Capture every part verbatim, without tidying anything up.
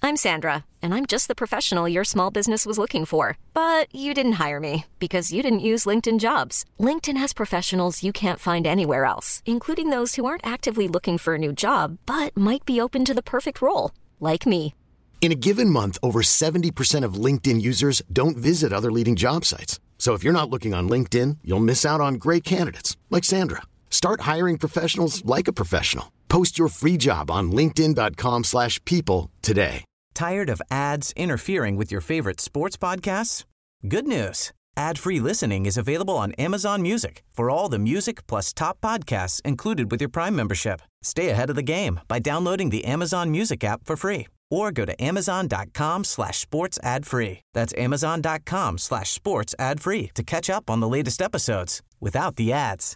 I'm Sandra, and I'm just the professional your small business was looking for. But you didn't hire me because you didn't use LinkedIn Jobs. LinkedIn has professionals you can't find anywhere else, including those who aren't actively looking for a new job, but might be open to the perfect role, like me. In a given month, over seventy percent of LinkedIn users don't visit other leading job sites. So if you're not looking on LinkedIn, you'll miss out on great candidates like Sandra. Start hiring professionals like a professional. Post your free job on linkedin.com slash people today. Tired of ads interfering with your favorite sports podcasts? Good news. Ad-free listening is available on Amazon Music for all the music plus top podcasts included with your Prime membership. Stay ahead of the game by downloading the Amazon Music app for free or go to amazon.com slash sports ad free. That's amazon.com slash sports ad free to catch up on the latest episodes without the ads.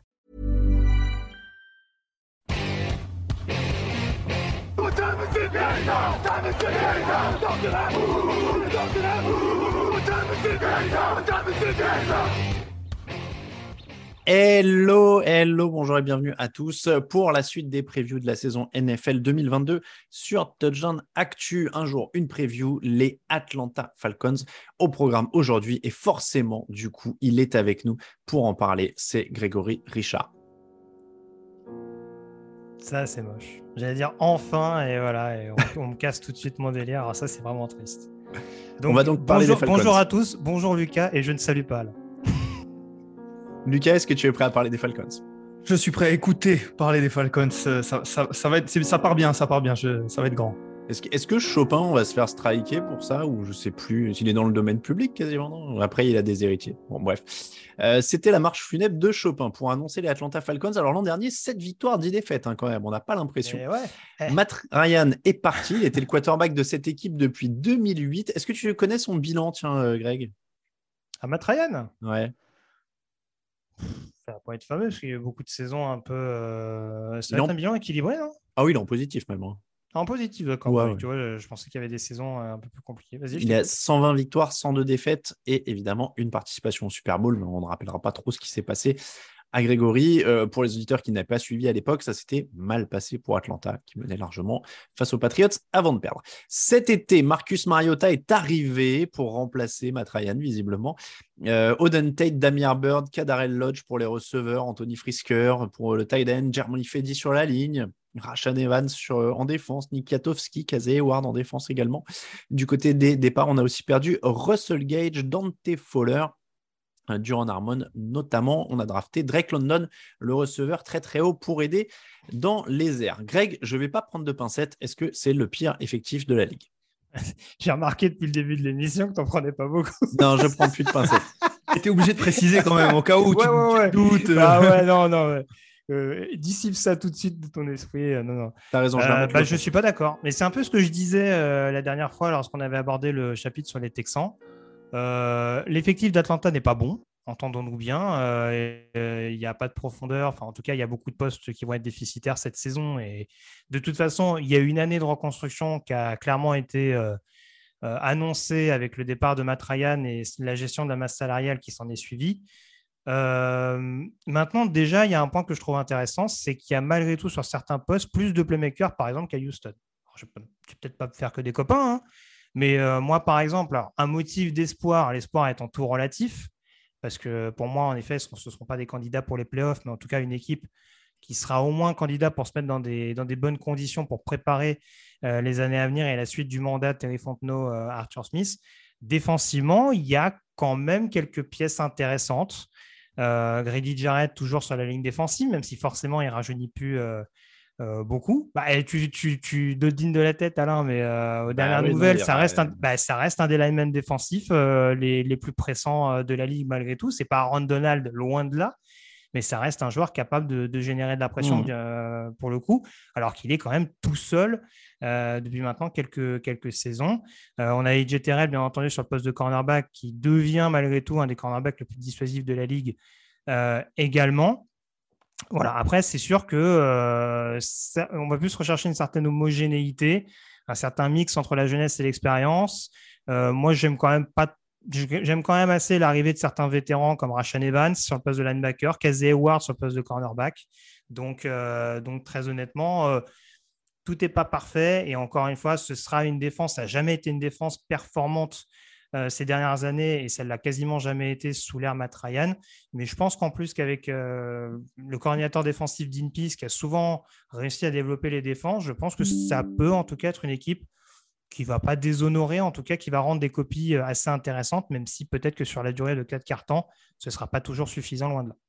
What time is it now? Time is it now? Talk to that. Talk to that. What time is it now? What time is it now? Hello, hello, bonjour et bienvenue à tous pour la suite des previews de la saison N F L deux mille vingt-deux sur Touchdown Actu. Un jour, une preview, les Atlanta Falcons au programme aujourd'hui. Et forcément, du coup, il est avec nous pour en parler. C'est Grégory Richard. Ça, c'est moche. J'allais dire enfin, et voilà, et on, on me casse tout de suite mon délire. Alors ça, c'est vraiment triste. Donc, on va donc parler bonjour, des Falcons. Bonjour à tous, bonjour Lucas, et je ne salue pas là. Lucas, est-ce que tu es prêt à parler des Falcons ? Je suis prêt à écouter parler des Falcons. Ça, ça, ça, ça, va être, ça part bien, ça part bien. Je, ça va être grand. Est-ce que, est-ce que Chopin, on va se faire striker pour ça, ou je sais plus s'il est dans le domaine public quasiment, non ? Après, il a des héritiers. Bon, bref. Euh, c'était la marche funèbre de Chopin pour annoncer les Atlanta Falcons. Alors, l'an dernier, sept victoires, dix défaites, hein, quand même. On n'a pas l'impression. Ouais. Eh. Matt Ryan est parti. Il était le quarterback de cette équipe depuis deux mille huit. Est-ce que tu connais son bilan, tiens, euh, Greg ? À Matt Ryan ? Ouais. Ça va pas être fameux parce qu'il y a eu beaucoup de saisons un peu. Euh... Ça va en... être un bilan équilibré, non ? Ah oui, il est en positif même. Hein. En positif, d'accord. Ouais, ouais, ouais. Tu vois, je pensais qu'il y avait des saisons un peu plus compliquées. Vas-y. Il a cent vingt victoires, cent deux défaites et évidemment une participation au Super Bowl, mais on ne rappellera pas trop ce qui s'est passé à Grégory. Euh, pour les auditeurs qui n'avaient pas suivi à l'époque, ça s'était mal passé pour Atlanta, qui menait largement face aux Patriots avant de perdre. Cet été, Marcus Mariota est arrivé pour remplacer Matt Ryan, visiblement. Euh, Auden Tate, Damiere Byrd, Kadarel Lodge pour les receveurs, Anthony Frisker pour le tight end, Germany Fedi sur la ligne, Rashaan Evans sur, euh, en défense, Nick Katowski, Kazay Hayward en défense également. Du côté des départs, on a aussi perdu Russell Gage, Dante Fowler, Duran Harmon notamment. On a drafté Drake London, le receveur très très haut pour aider dans les airs. Greg, je ne vais pas prendre de pincettes. Est-ce que c'est le pire effectif de la ligue ? J'ai remarqué depuis le début de l'émission que tu n'en prenais pas beaucoup. Non, je ne prends plus de pincettes. Tu étais obligé de préciser quand même, au cas où ouais, tu, ouais, ouais. tu doutes. Ah ouais, non, non. Ouais. Euh, dissipe ça tout de suite de ton esprit. Euh, non, non. T'as raison. Je, euh, bah, je suis pas d'accord. Mais c'est un peu ce que je disais euh, la dernière fois lorsqu'on avait abordé le chapitre sur les Texans. Euh, l'effectif d'Atlanta n'est pas bon. Entendons-nous bien, il euh, n'y a pas de profondeur. Enfin, en tout cas, il y a beaucoup de postes qui vont être déficitaires cette saison. Et de toute façon, il y a une année de reconstruction qui a clairement été euh, euh, annoncée avec le départ de Matt Ryan et la gestion de la masse salariale qui s'en est suivie. Euh, maintenant, déjà, il y a un point que je trouve intéressant, c'est qu'il y a malgré tout sur certains postes plus de playmakers, par exemple, qu'à Houston. Alors, je ne vais peut-être pas faire que des copains, hein, mais euh, moi, par exemple, alors, un motif d'espoir, l'espoir étant tout relatif, parce que pour moi, en effet, ce ne seront pas des candidats pour les playoffs, mais en tout cas, une équipe qui sera au moins candidat pour se mettre dans des, dans des bonnes conditions pour préparer euh, les années à venir et la suite du mandat de Terry Fontenot, euh, Arthur Smith. Défensivement, il y a quand même quelques pièces intéressantes. Euh, Grady Jarrett, toujours sur la ligne défensive, même si forcément, il ne rajeunit plus euh, euh, beaucoup. Bah, tu, tu, tu dodines de la tête, Alain, mais euh, aux bah, dernières oui, nouvelles, non, ça, reste un, bah, ça reste un des linemen défensifs euh, les, les plus pressants euh, de la ligue malgré tout. Ce n'est pas Aaron Donald, loin de là, mais ça reste un joueur capable de, de générer de la pression mmh. euh, pour le coup, alors qu'il est quand même tout seul euh, depuis maintenant quelques, quelques saisons. Euh, on a A J Terrell, bien entendu, sur le poste de cornerback, qui devient malgré tout un des cornerbacks les plus dissuasifs de la ligue euh, également. Voilà. Après, c'est sûr que euh, ça, on va plus rechercher une certaine homogénéité, un certain mix entre la jeunesse et l'expérience. Euh, moi, j'aime quand même pas J'aime quand même assez l'arrivée de certains vétérans comme Rashaan Evans sur le poste de linebacker, Kazay Hayward sur le poste de cornerback. Donc, euh, donc très honnêtement, euh, tout n'est pas parfait. Et encore une fois, ce sera une défense. Ça n'a jamais été une défense performante euh, ces dernières années et ça ne l'a quasiment jamais été sous l'ère Matt Ryan. Mais je pense qu'en plus qu'avec euh, le coordinateur défensif Dean Pease qui a souvent réussi à développer les défenses, je pense que ça peut en tout cas être une équipe qui ne va pas déshonorer, en tout cas qui va rendre des copies assez intéressantes, même si peut-être que sur la durée de quatre quarts temps, ce ne sera pas toujours suffisant, loin de là.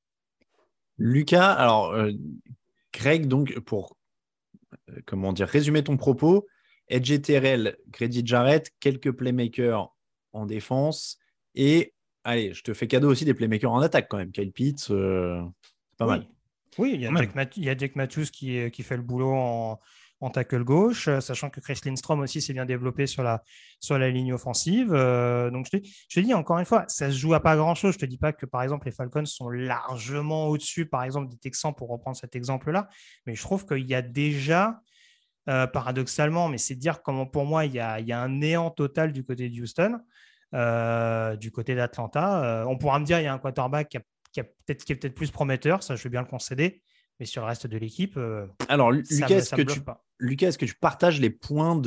Lucas, alors euh, Greg, donc pour euh, comment dire, résumer ton propos, Edge Terrell, Grady Jarrett, quelques playmakers en défense et allez, je te fais cadeau aussi des playmakers en attaque quand même. Kyle Pitts, euh, c'est pas oui. mal. Oui, il y a Quand Jake, Math- il y a Jake Matthews qui, qui fait le boulot en, en tackle gauche, euh, sachant que Chris Lindstrom aussi s'est bien développé sur la, sur la ligne offensive. Euh, donc, je te, je te dis encore une fois, ça se joue à pas grand-chose. Je te dis pas que, par exemple, les Falcons sont largement au-dessus, par exemple, des Texans, pour reprendre cet exemple-là. Mais je trouve qu'il y a déjà, euh, paradoxalement, mais c'est dire comment, pour moi, il y a, il y a un néant total du côté de Houston, euh, du côté d'Atlanta. Euh, on pourra me dire, il y a un quarterback qui a Qui, a peut-être, qui est peut-être plus prometteur, ça je veux bien le concéder, mais sur le reste de l'équipe, euh, Alors, ça Lucas, me, est-ce ça que me tu, bluffe pas. Lucas, est-ce que tu partages les points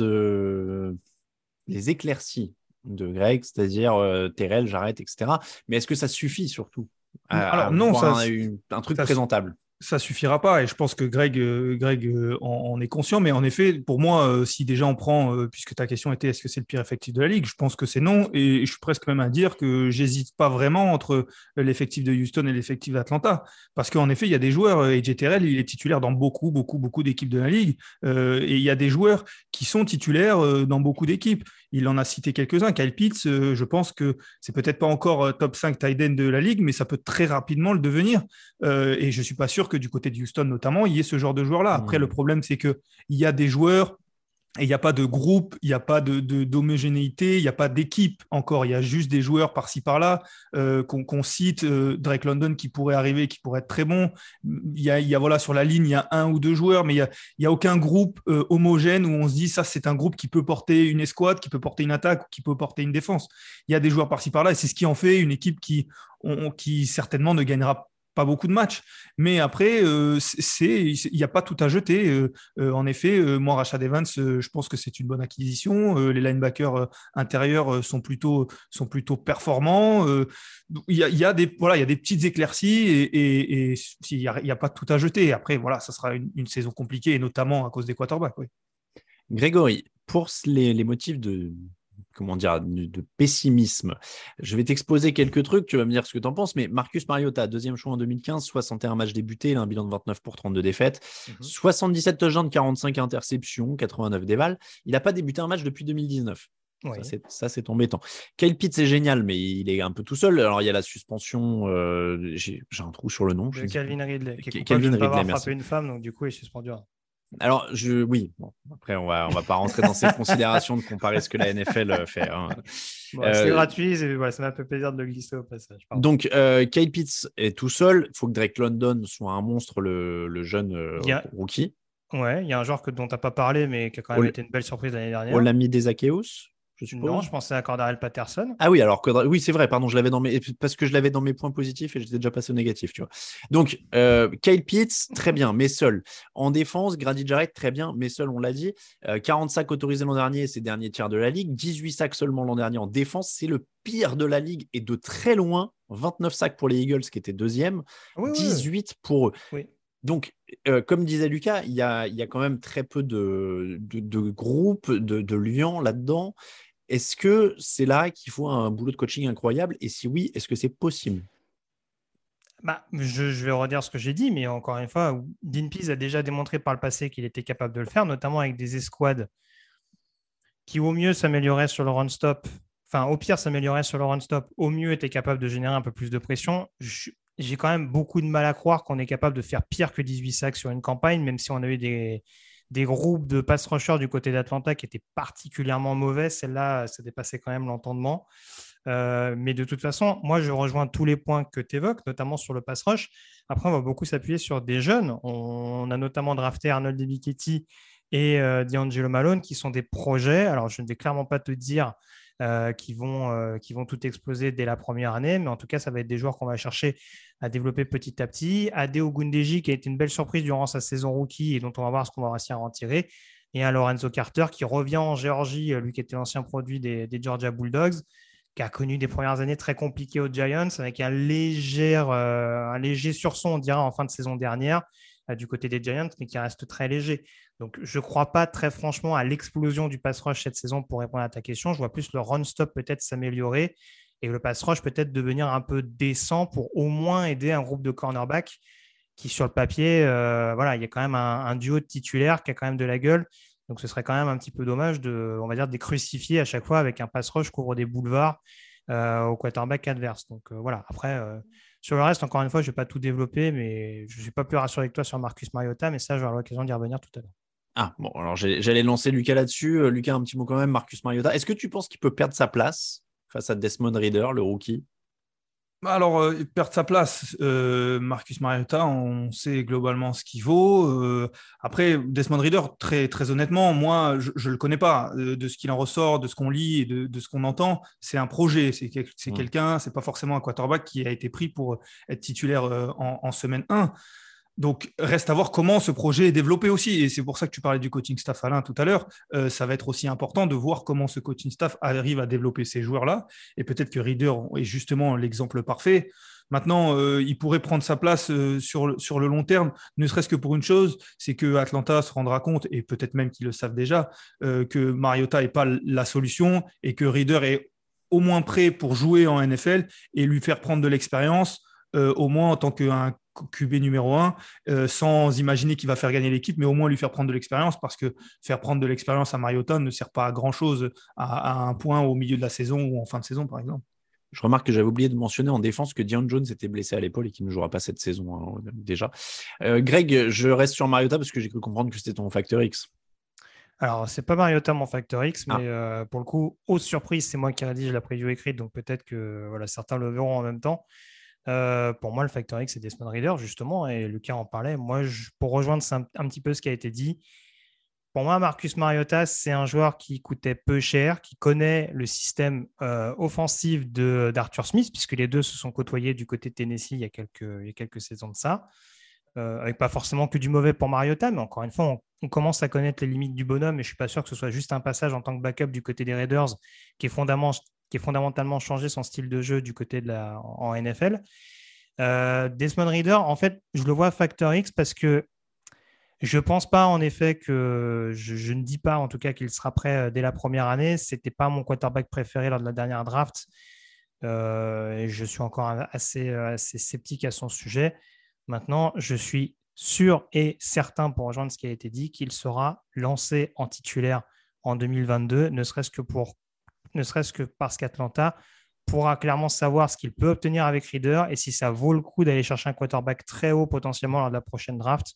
de les éclaircies de Greg, c'est-à-dire euh, Terrell, Jarrett, et cetera. Mais est-ce que ça suffit surtout à, Alors à non, voir ça, un, une- un truc ça, présentable? ça suffira pas et je pense que Greg, euh, Greg euh, en, en est conscient. Mais en effet, pour moi, euh, si déjà on prend, euh, puisque ta question était est-ce que c'est le pire effectif de la ligue, je pense que c'est non. Et je suis presque même à dire que j'hésite pas vraiment entre l'effectif de Houston et l'effectif d'Atlanta. Parce qu'en effet, il y a des joueurs, euh, A J Terrell, il est titulaire dans beaucoup, beaucoup, beaucoup d'équipes de la ligue. Euh, et il y a des joueurs qui sont titulaires euh, dans beaucoup d'équipes. Il en a cité quelques-uns. Kyle Pitts, euh, je pense que c'est peut-être pas encore euh, top cinq tight end de la ligue, mais ça peut très rapidement le devenir. Euh, et je suis pas sûr que du côté de Houston notamment, il y ait ce genre de joueurs-là. Après, Mmh. le problème, c'est qu'il y a des joueurs et il n'y a pas de groupe, il n'y a pas de, de, d'homogénéité, il n'y a pas d'équipe encore. Il y a juste des joueurs par-ci, par-là euh, qu'on, qu'on cite. Euh, Drake London qui pourrait arriver, qui pourrait être très bon. Il y a, il y a voilà, sur la ligne, il y a un ou deux joueurs, mais il n'y a, il y a aucun groupe euh, homogène où on se dit ça, c'est un groupe qui peut porter une escouade, qui peut porter une attaque, ou qui peut porter une défense. Il y a des joueurs par-ci, par-là et c'est ce qui en fait une équipe qui, on, qui certainement ne gagnera pas beaucoup de matchs, mais après, euh, c'est, il n'y a pas tout à jeter. Euh, euh, en effet, euh, moi, Rashad Evans, euh, je pense que c'est une bonne acquisition. Euh, les linebackers euh, intérieurs euh, sont plutôt, sont plutôt performants. Euh, il y a, il y a des, voilà, il y a des petites éclaircies et, et, et il n'y a, il y a pas tout à jeter. Après, voilà, ça sera une, une saison compliquée, et notamment à cause des quarterbacks. Oui. Grégory, pour les, les motifs de, comment dire, de, de pessimisme, je vais t'exposer quelques trucs, tu vas me dire ce que tu en penses, mais Marcus Mariota, deuxième choix en deux mille quinze, soixante et un matchs débutés, il a un bilan de vingt-neuf pour trente-deux défaites, mm-hmm. soixante-dix-sept touchdowns, quarante-cinq interceptions, quatre-vingt-neuf dévals. Il n'a pas débuté un match depuis deux mille dix-neuf. Oui. Ça, c'est, ça, c'est embêtant. Kyle Pitts, c'est génial, mais il est un peu tout seul. Alors, il y a la suspension. Euh, j'ai, j'ai un trou sur le nom. De Calvin Ridley, qui est coupable Calvin de ne pas avoir Ridley, frappé une femme, donc du coup, il est suspendu. Alors, je, oui, bon, après, on va, on va pas rentrer dans ces considérations de comparer ce que la N F L fait. Hein. Bon, euh, c'est gratuit, c'est, voilà, ça m'a fait plaisir de le glisser au passage. Pardon. Donc, euh, Kyle Pitts est tout seul. Il faut que Drake London soit un monstre, le, le jeune euh, a... rookie. Ouais, il y a un joueur que, dont tu n'as pas parlé, mais qui a quand même Ol... été une belle surprise l'année dernière. Olami Desakeos, je suppose. Non, je pensais à Cordarrelle Patterson. Ah oui, alors oui, c'est vrai, pardon, je l'avais dans mes parce que je l'avais dans mes points positifs et j'étais déjà passé au négatif, tu vois. Donc, euh, Kyle Pitts, très bien, mais seul. En défense, Grady Jarrett, très bien, mais seul, on l'a dit. Euh, quarante sacs autorisés l'an dernier, c'est dernier tiers de la ligue. dix-huit sacs seulement l'an dernier en défense, c'est le pire de la ligue et de très loin. vingt-neuf sacs pour les Eagles qui étaient deuxième, oui, dix-huit oui. pour eux. Oui. Donc, euh, comme disait Lucas, il y a, il y a quand même très peu de, de, de groupes, de, de liens là-dedans. Est-ce que c'est là qu'il faut un boulot de coaching incroyable? Et si oui, est-ce que c'est possible? Bah, je, je vais redire ce que j'ai dit, mais encore une fois, Dean Pease a déjà démontré par le passé qu'il était capable de le faire, notamment avec des escouades qui au mieux s'amélioraient sur le run-stop, enfin au pire s'amélioraient sur le run-stop, au mieux étaient capables de générer un peu plus de pression. Je, j'ai quand même beaucoup de mal à croire qu'on est capable de faire pire que dix-huit sacs sur une campagne, même si on a eu des... des groupes de pass rushers du côté d'Atlanta qui étaient particulièrement mauvais. Celle-là, ça dépassait quand même l'entendement. Euh, mais de toute façon, moi, je rejoins tous les points que tu évoques, notamment sur le pass rush. Après, on va beaucoup s'appuyer sur des jeunes. On a notamment drafté Arnold Ebiketie et euh, D'Angelo Malone, qui sont des projets. Alors, je ne vais clairement pas te dire euh, qu'ils vont, euh, qu'ils vont tout exploser dès la première année, mais en tout cas, ça va être des joueurs qu'on va chercher à développer petit à petit. Ade Ogundeji, qui a été une belle surprise durant sa saison rookie et dont on va voir ce qu'on va réussir à en tirer. et un Lorenzo Carter qui revient en Géorgie, lui qui était l'ancien produit des, des Georgia Bulldogs, qui a connu des premières années très compliquées aux Giants, avec un léger, euh, un léger sursaut, on dirait, en fin de saison dernière, euh, du côté des Giants, mais qui reste très léger. Donc, je ne crois pas très franchement à l'explosion du pass rush cette saison pour répondre à ta question. Je vois plus le run-stop peut-être s'améliorer et le pass rush peut-être devenir un peu décent pour au moins aider un groupe de cornerbacks qui, sur le papier, euh, voilà, il y a quand même un, un duo de titulaires qui a quand même de la gueule. Donc, ce serait quand même un petit peu dommage de, on va dire, de les crucifier à chaque fois avec un pass rush couvre des boulevards euh, au quarterback adverse. Donc, euh, voilà. Après, euh, sur le reste, encore une fois, je ne vais pas tout développer, mais je ne suis pas plus rassuré que toi sur Marcus Mariota, mais ça, j'aurai l'occasion d'y revenir tout à l'heure. Ah, bon, alors j'allais lancer Lucas là-dessus. Euh, Lucas, un petit mot quand même, Marcus Mariota. Est-ce que tu penses qu'il peut perdre sa place face à Desmond Ridder, le rookie? Alors, euh, perdre sa place, euh, Marcus Mariota, on sait globalement ce qu'il vaut. Euh, après, Desmond Ridder, très, très honnêtement, moi, je ne le connais pas. De, de ce qu'il en ressort, de ce qu'on lit et de, de ce qu'on entend, c'est un projet. C'est, quel, c'est mmh. quelqu'un, c'est pas forcément un quarterback qui a été pris pour être titulaire euh, en, en semaine un. Donc, reste à voir comment ce projet est développé aussi. Et c'est pour ça que tu parlais du coaching staff, Alain, tout à l'heure. Euh, ça va être aussi important de voir comment ce coaching staff arrive à développer ces joueurs-là. Et peut-être que Ridder est justement l'exemple parfait. Maintenant, euh, il pourrait prendre sa place euh, sur, sur le long terme, ne serait-ce que pour une chose, c'est que Atlanta se rendra compte, et peut-être même qu'ils le savent déjà, euh, que Mariota n'est pas la solution et que Ridder est au moins prêt pour jouer en N F L et lui faire prendre de l'expérience, euh, au moins en tant qu'un Q B numéro un, euh, sans imaginer qu'il va faire gagner l'équipe, mais au moins lui faire prendre de l'expérience, parce que faire prendre de l'expérience à Mariota ne sert pas à grand-chose à, à un point au milieu de la saison ou en fin de saison, par exemple. Je remarque que j'avais oublié de mentionner en défense que Dion Jones était blessé à l'épaule et qu'il ne jouera pas cette saison hein, déjà. Euh, Greg, je reste sur Mariota parce que j'ai cru comprendre que c'était ton facteur X. Alors, c'est pas Mariota mon facteur X, mais ah. euh, pour le coup, haute surprise, c'est moi qui rédige la preview écrite, donc peut-être que voilà, certains le verront en même temps. Euh, pour moi, le facteur X, c'est Desmond Ridder, justement, et Lucas en parlait. Moi, je, pour rejoindre un, un petit peu ce qui a été dit, pour moi, Marcus Mariota, c'est un joueur qui coûtait peu cher, qui connaît le système euh, offensif de, d'Arthur Smith, puisque les deux se sont côtoyés du côté de Tennessee il y a quelques, il y a quelques saisons de ça. Euh, avec pas forcément que du mauvais pour Mariota, mais encore une fois, on, on commence à connaître les limites du bonhomme, et je ne suis pas sûr que ce soit juste un passage en tant que backup du côté des Raiders qui est fondamentalement, qui est fondamentalement changé son style de jeu du côté de la, en, en N F L. Euh, Desmond Ridder, en fait, je le vois facteur X parce que je ne pense pas, en effet, que je, je ne dis pas, en tout cas, qu'il sera prêt dès la première année. Ce n'était pas mon quarterback préféré lors de la dernière draft. Euh, et je suis encore assez, assez sceptique à son sujet. Maintenant, je suis sûr et certain, pour rejoindre ce qui a été dit, qu'il sera lancé en titulaire en deux mille vingt-deux, ne serait-ce que, pour, ne serait-ce que parce qu'Atlanta pourra clairement savoir ce qu'il peut obtenir avec Ridder et si ça vaut le coup d'aller chercher un quarterback très haut potentiellement lors de la prochaine draft.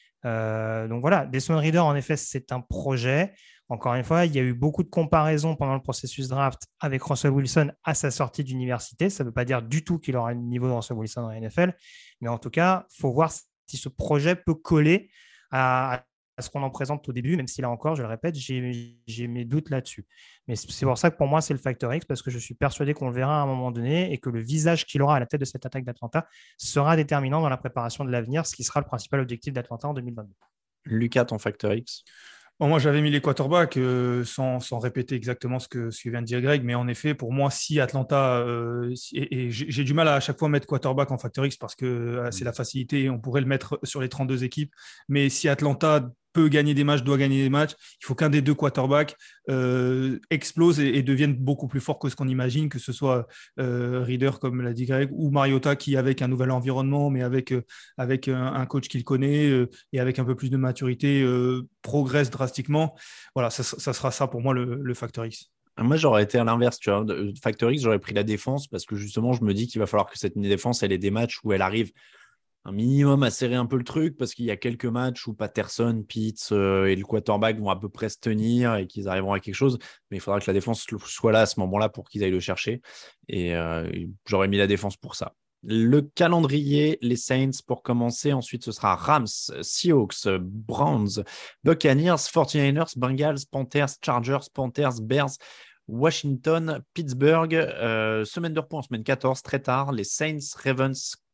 Euh, donc voilà, Desmond Ridder, en effet, c'est un projet. Encore une fois, il y a eu beaucoup de comparaisons pendant le processus draft avec Russell Wilson à sa sortie d'université. Ça ne veut pas dire du tout qu'il aura le niveau de Russell Wilson en N F L, mais en tout cas, il faut voir si ce projet peut coller à, à ce qu'on en présente au début, même si là encore, je le répète, j'ai, j'ai mes doutes là-dessus. Mais c'est pour ça que pour moi, c'est le facteur X, parce que je suis persuadé qu'on le verra à un moment donné et que le visage qu'il aura à la tête de cette attaque d'Atlanta sera déterminant dans la préparation de l'avenir, ce qui sera le principal objectif d'Atlanta en deux mille vingt-deux. Lucas, ton facteur X? Bon, moi, j'avais mis les quarterbacks euh, sans, sans répéter exactement ce que, ce que vient de dire Greg, mais en effet, pour moi, si Atlanta, euh, et, et j'ai, j'ai du mal à, à chaque fois mettre quarterback en facteur X parce que euh, c'est la facilité, on pourrait le mettre sur les trente-deux équipes, mais si Atlanta peut gagner des matchs, doit gagner des matchs, il faut qu'un des deux quarterbacks euh, explose et, et devienne beaucoup plus fort que ce qu'on imagine, que ce soit euh, Ridder, comme l'a dit Greg, ou Mariota qui, avec un nouvel environnement, mais avec, euh, avec un, un coach qu'il connaît euh, et avec un peu plus de maturité, euh, progresse drastiquement. Voilà, ça, ça sera ça pour moi le, le facteur X. Moi, j'aurais été à l'inverse, tu vois. Factor X, j'aurais pris la défense parce que justement, je me dis qu'il va falloir que cette défense, elle ait des matchs où elle arrive un minimum à serrer un peu le truc parce qu'il y a quelques matchs où Patterson, Pitts euh, et le quarterback vont à peu près se tenir et qu'ils arriveront à quelque chose. Mais il faudra que la défense soit là à ce moment-là pour qu'ils aillent le chercher. Et euh, j'aurais mis la défense pour ça. Le calendrier, les Saints pour commencer. Ensuite, ce sera Rams, Seahawks, Browns, Buccaneers, forty-niners, Bengals, Panthers, Chargers, Panthers, Bears, Washington, Pittsburgh. Euh, semaine de repos en semaine quatorze, très tard. Les Saints, Ravens,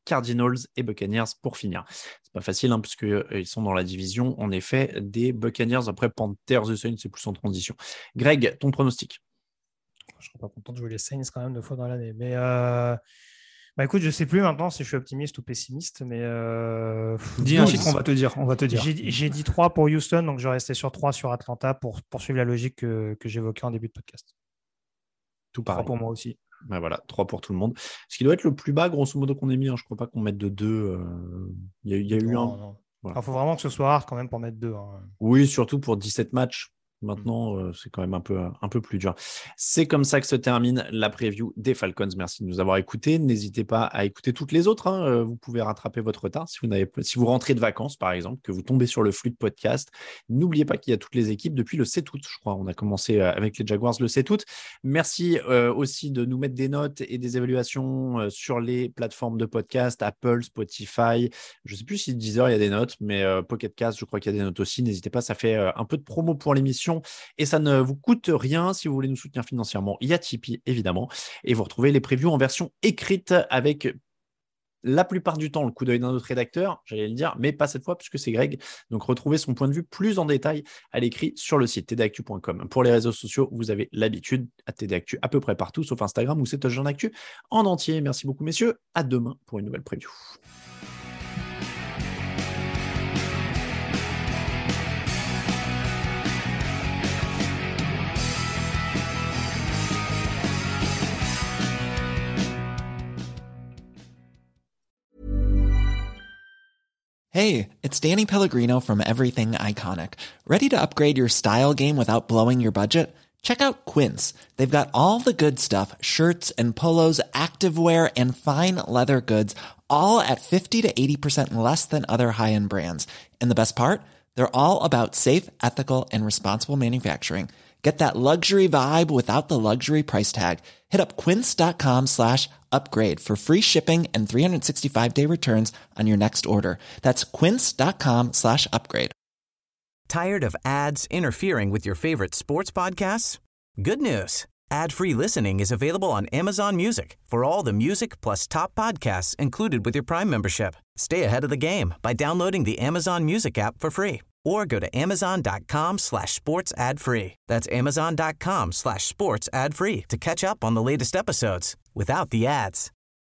Cardinals et Buccaneers pour finir. C'est pas facile hein, puisque euh, ils sont dans la division en effet des Buccaneers. Après Panthers et Saints, c'est plus en transition. Greg, ton pronostic? Je serais pas content de jouer les Saints quand même deux fois dans l'année, mais euh... bah écoute, je sais plus maintenant si je suis optimiste ou pessimiste, mais euh... dis un chiffre, on va te dire, on va te dire. J'ai, j'ai dit trois pour Houston, donc je vais rester sur trois sur Atlanta pour poursuivre la logique que, que j'évoquais en début de podcast. Tout pareil. trois pour moi aussi. Ben voilà, trois pour tout le monde. Ce qui doit être le plus bas, grosso modo, qu'on ait mis. Hein. Je ne crois pas qu'on mette de deux. Il euh... y a, y a non, eu un. Il voilà. faut vraiment que ce soit rare quand même pour mettre deux. Hein. Oui, surtout pour dix-sept matchs. Maintenant, euh, c'est quand même un peu, un peu plus dur. C'est comme ça que se termine la preview des Falcons. Merci de nous avoir écoutés. N'hésitez pas à écouter toutes les autres. Hein. Vous pouvez rattraper votre retard. Si vous, n'avez, si vous rentrez de vacances, par exemple, que vous tombez sur le flux de podcast, n'oubliez pas qu'il y a toutes les équipes depuis le sept août, je crois. On a commencé avec les Jaguars le sept août. Merci euh, aussi de nous mettre des notes et des évaluations euh, sur les plateformes de podcast, Apple, Spotify. Je ne sais plus si Deezer, il y a des notes, mais euh, Pocket Cast, je crois qu'il y a des notes aussi. N'hésitez pas, ça fait euh, un peu de promo pour l'émission. Et ça ne vous coûte rien si vous voulez nous soutenir financièrement. Il y a Tipeee, évidemment. Et vous retrouvez les previews en version écrite avec la plupart du temps le coup d'œil d'un autre rédacteur, j'allais le dire, mais pas cette fois puisque c'est Greg. Donc, retrouvez son point de vue plus en détail à l'écrit sur le site t d actu point com. Pour les réseaux sociaux, vous avez l'habitude à T D Actu à peu près partout, sauf Instagram où c'est Touchdown Actu en entier. Merci beaucoup, messieurs. À demain pour une nouvelle preview. Hey, it's Danny Pellegrino from Everything Iconic. Ready to upgrade your style game without blowing your budget? Check out Quince. They've got all the good stuff, shirts and polos, activewear, and fine leather goods, all at fifty to eighty percent less than other high-end brands. And the best part? They're all about safe, ethical, and responsible manufacturing. Get that luxury vibe without the luxury price tag. Hit up quince.com slash upgrade for free shipping and three sixty-five day returns on your next order. That's quince.com slash upgrade. Tired of ads interfering with your favorite sports podcasts? Good news. Ad-free listening is available on Amazon Music for all the music plus top podcasts included with your Prime membership. Stay ahead of the game by downloading the Amazon Music app for free or go to amazon.com slash sports ad free. That's amazon.com slash sports ad free to catch up on the latest episodes without the ads.